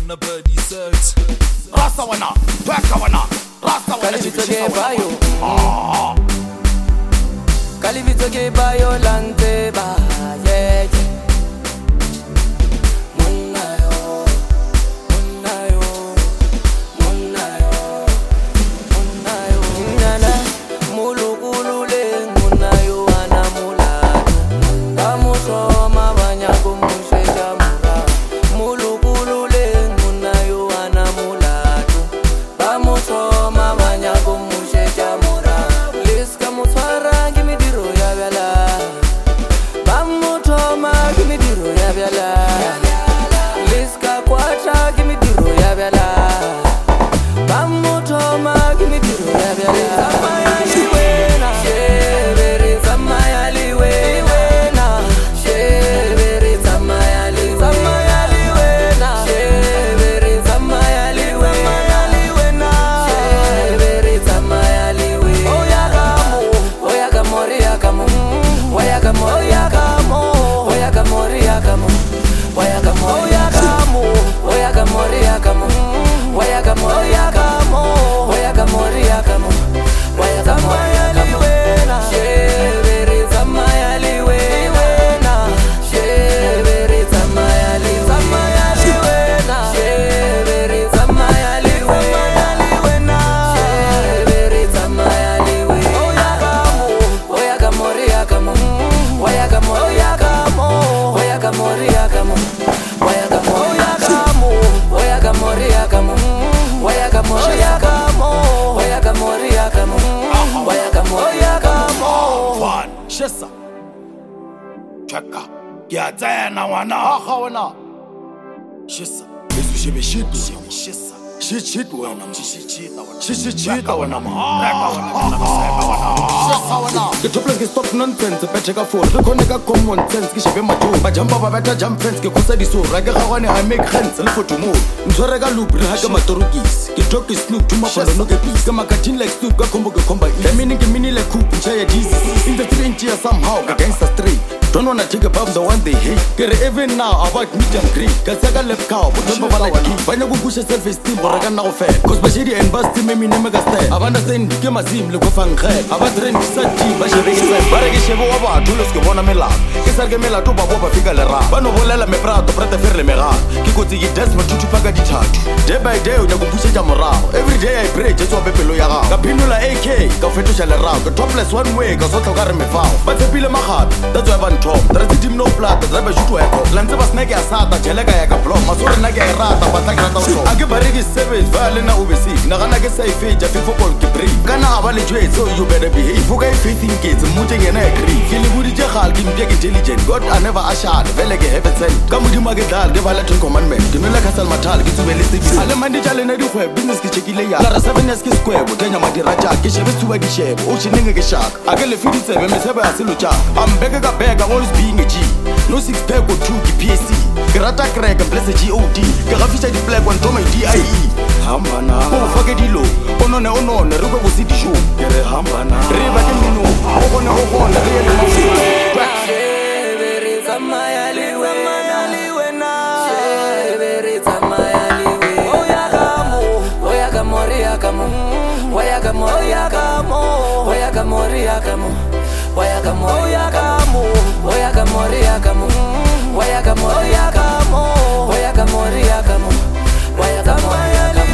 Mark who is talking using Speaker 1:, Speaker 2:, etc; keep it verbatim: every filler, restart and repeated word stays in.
Speaker 1: monna birdie search.
Speaker 2: Rasta wana, tweka wana, Rasta wana.
Speaker 3: Kalivito ke bayo, Kalivito ke bayo lante ba yeah.
Speaker 2: Shissa, chaka, ya tena wana, ha wana. Shissa, this should be shit, shissa, shit shit wana, shit shit wana, shit shit shit wana, shissa wana. The topless get stop nonsense, the better for the connect common sense. Ki shebe matu, ba jumpa ba better jump fence. Ki kusa diso, raga kawane I make hands, lifo to move. Mzorega loop, raga matorugis. Ki talk is snoop, tuma pala no get peace. Kama katin like snoop, ka combo ke comba. The meaning ki mini like coop, chaya Jesus. In the three inches somehow, ka gangsta straight. Don't wanna take above the one they hate. Get even now about meet and greet. Kasaka left cow, but don't bother like key. Banya go push self esteem, but I can now fair. Cause Bashiri and Basti made me never stay. I understand the game azim, look of Angel. About trend Sati, Bashiri, Baraki Shevo, Tulos, Gabona Mela. Kisargamela to Baba Figalera. Bano Volela me prato, Prata Ferle Mera. Kikoti Desmond to Paga di Tatu. Day by day, you go push a morale. Every day I pray, just to be below Yara. Capinula A K, Cafeto Shalera. The topless one way, Gasoto Garame foul. But the Pila Mahat, that's why I'm top. There's no plot, the driver shoot to echo. Lanzabas Naga Sata, Jelega Yakaplo, Masura Naga Rata, Pataka. I give a reggae savage, Valena Ubisi, Naganaga say fage, a football Kibri. Gana Avali Jay, so you better behave. Fuga faith in gates, Muting and Agri. Kilibudi Jahal, Kim Jake intelligent. God, I never ashad, Velega heaven sent. Kamudi Magadal, give a letter commandment. Kimila Casal Matal, get to realistic. Alamandi Jalena, business Kichikilea, seven Eski Square, Butania Madiraja, Kishavis to a shape, Ocean Shark. I get a fifty-seven, Miss Heba Silucha. I'm begging a bag, I'm always being a G. No six pack or two P S C. Grata crack and bless a G O D. Garafisha the black one to my D I E. Hambana, oh, forget it low. Oh, no, no, no, the Ruba City show. Get a Hambana, Riva Camino. Oh, no, oh, the real. Wayakamo, Wayakamo, Wayakamo, Wayakamo, Wayakamo, Wayakamo, Wayakamo, Wayakamo, Wayakamo, Wayakamo, Wayakamo, Wayakamo, Wayakamo, Wayakamo,